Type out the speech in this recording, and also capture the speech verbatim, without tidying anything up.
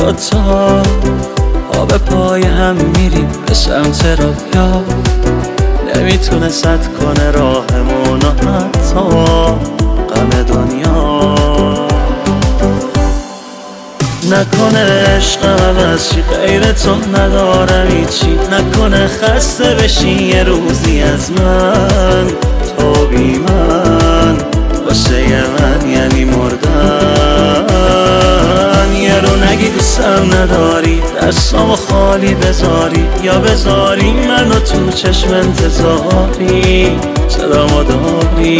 دوتا پا به پای هم میریم به سمت راهیا، نمیتونه سد کنه راهمون و حتی غم دنیا. نکنه عشقم عوض چی غیر تو ندارم هیچی، نکنه خسته بشی یه روزی از من. تو بی من واسه من یعنی مردن. یه رو نگی دوستم نداری، دستامو خالی بذاری یا بذاری منو تو چشم انتظاری، صدامو داری